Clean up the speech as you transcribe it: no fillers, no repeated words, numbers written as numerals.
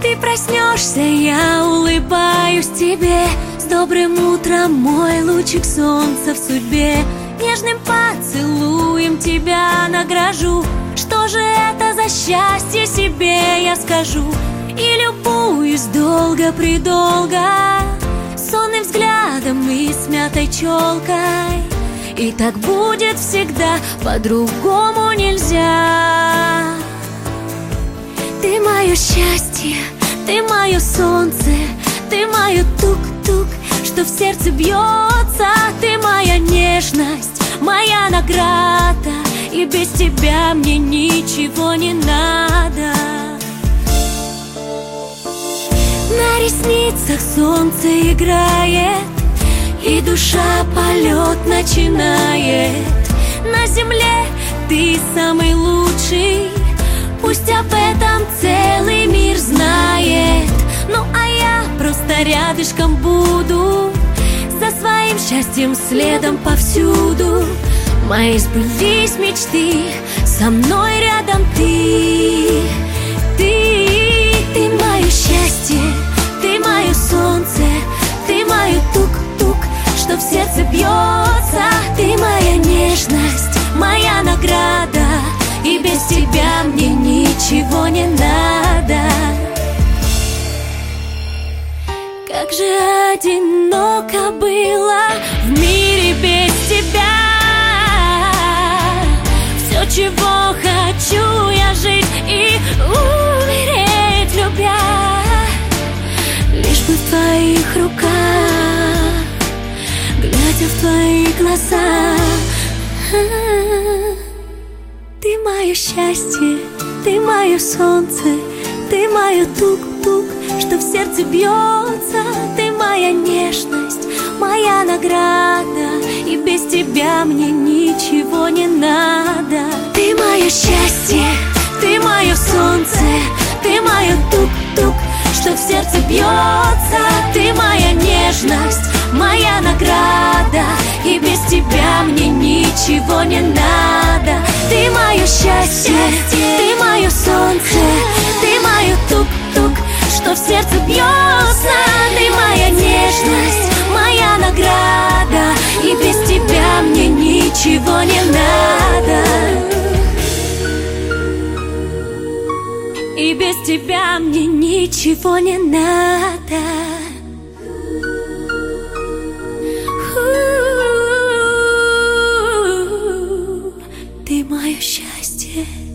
Ты проснешься, я улыбаюсь тебе. С добрым утром, мой лучик солнца в судьбе. Нежным поцелуем тебя награжу. Что же это за счастье, себе я скажу. И любуюсь долго-предолго сонным взглядом и смятой челкой. И так будет всегда, по-другому нельзя. Ты мое счастье, ты мое солнце, ты мое тук-тук, что в сердце бьется. Ты моя нежность, моя награда, и без тебя мне ничего не надо. На ресницах солнце играет, и душа полет начинает. На земле ты самый лучший, пусть об этом целый мир знает. Ну а я просто рядышком буду, за своим счастьем следом повсюду. Мои сбылись мечты, со мной рядом ты. Ты мое счастье, ты мое солнце, ты мое тук-тук, что в сердце бьется. Ты моя нежность, моя награда, и без тебя мне ничего не надо. Как же одиноко было в мире без тебя. Все, чего хочу я жить и умереть любя, лишь бы в твоих руках, глядя в твои глаза. Ты мое счастье, ты мое солнце, ты мое тук-тук, что в сердце бьется. Ты моя нежность, моя награда, и без тебя мне ничего не надо. Ты мое счастье, ты мое солнце, ты мое тук-тук, что в сердце бьется. Ты моя нежность, моя награда, и без тебя мне ничего не надо. Ты мое счастье, ты мое солнце, ты мое тук-тук, что в сердце бьется. Ты моя нежность, моя награда, и без тебя мне ничего не надо. И без тебя мне ничего не надо. Ты мое счастье.